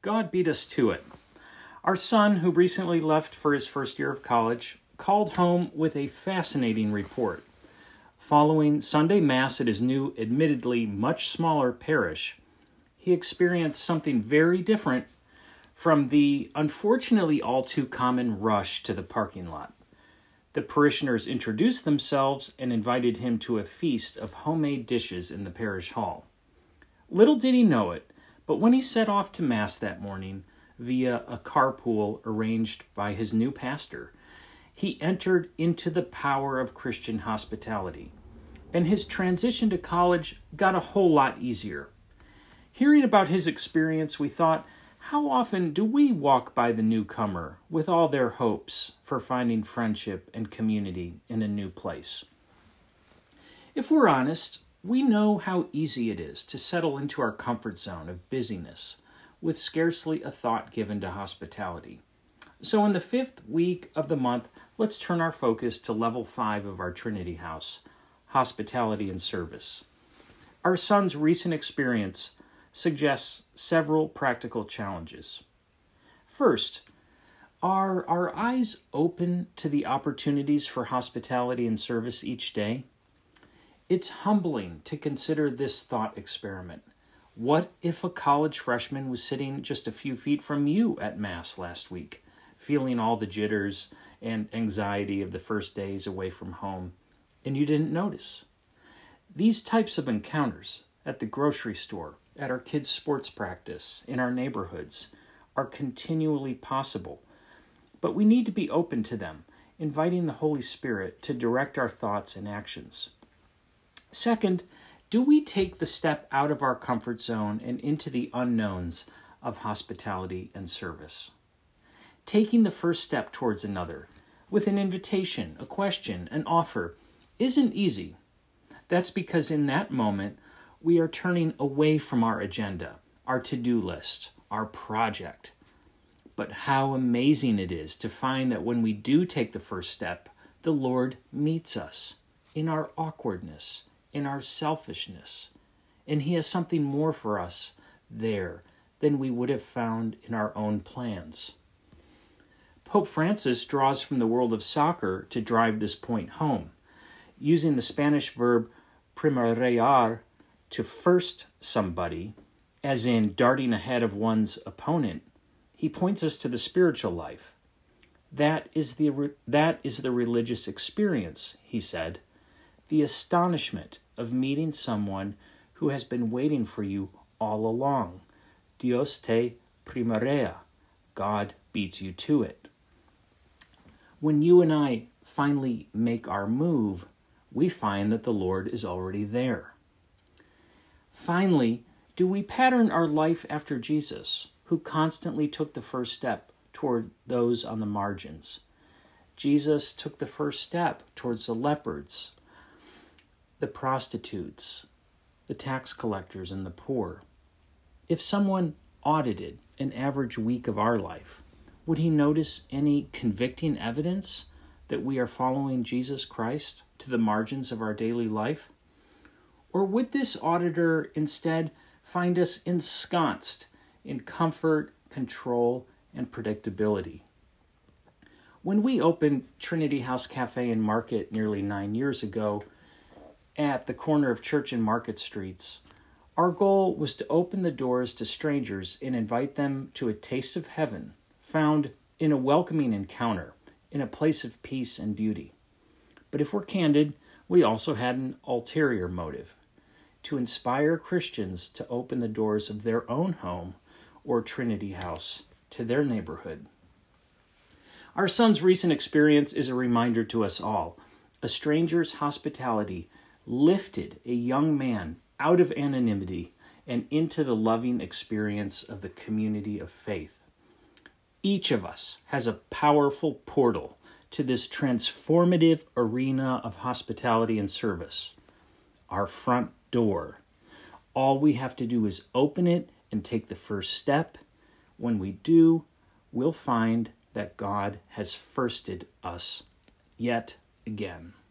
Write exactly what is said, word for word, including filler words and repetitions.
God beat us to it. Our son, who recently left for his first year of college, called home with a fascinating report. Following Sunday Mass at his new, admittedly much smaller parish, he experienced something very different from the unfortunately all too common rush to the parking lot. The parishioners introduced themselves and invited him to a feast of homemade dishes in the parish hall. Little did he know it, but when he set off to Mass that morning via a carpool arranged by his new pastor, he entered into the power of Christian hospitality, and his transition to college got a whole lot easier. Hearing about his experience, we thought, how often do we walk by the newcomer with all their hopes for finding friendship and community in a new place? If we're honest, we know how easy it is to settle into our comfort zone of busyness with scarcely a thought given to hospitality. So in the fifth week of the month, let's turn our focus to level five of our Trinity House, hospitality and service. Our son's recent experience suggests several practical challenges. First, are our eyes open to the opportunities for hospitality and service each day? It's humbling to consider this thought experiment. What if a college freshman was sitting just a few feet from you at Mass last week, feeling all the jitters and anxiety of the first days away from home, and you didn't notice? These types of encounters at the grocery store, at our kids' sports practice, in our neighborhoods, are continually possible. But we need to be open to them, inviting the Holy Spirit to direct our thoughts and actions. Second, do we take the step out of our comfort zone and into the unknowns of hospitality and service? Taking the first step towards another, with an invitation, a question, an offer, isn't easy. That's because in that moment, we are turning away from our agenda, our to-do list, our project. But how amazing it is to find that when we do take the first step, the Lord meets us in our awkwardness, in our selfishness, and He has something more for us there than we would have found in our own plans. Pope Francis draws from the world of soccer to drive this point home, using the Spanish verb primerear, to first somebody, as in darting ahead of one's opponent. He points us to the spiritual life. That is the that is the religious experience, he said, the astonishment of meeting someone who has been waiting for you all along. Dios te primerea. God beats you to it. When you and I finally make our move, we find that the Lord is already there. Finally, do we pattern our life after Jesus, who constantly took the first step toward those on the margins? Jesus took the first step towards the lepers, the prostitutes, the tax collectors, and the poor. If someone audited an average week of our life, would he notice any convicting evidence that we are following Jesus Christ to the margins of our daily life? Or would this auditor instead find us ensconced in comfort, control, and predictability? When we opened Trinity House Cafe and Market nearly nine years ago at the corner of Church and Market Streets, our goal was to open the doors to strangers and invite them to a taste of heaven found in a welcoming encounter, in a place of peace and beauty. But if we're candid, we also had an ulterior motive: to inspire Christians to open the doors of their own home or Trinity House to their neighborhood. Our son's recent experience is a reminder to us all. A stranger's hospitality lifted a young man out of anonymity and into the loving experience of the community of faith. Each of us has a powerful portal to this transformative arena of hospitality and service, our front door. All we have to do is open it and take the first step. When we do, we'll find that God has firsted us yet again.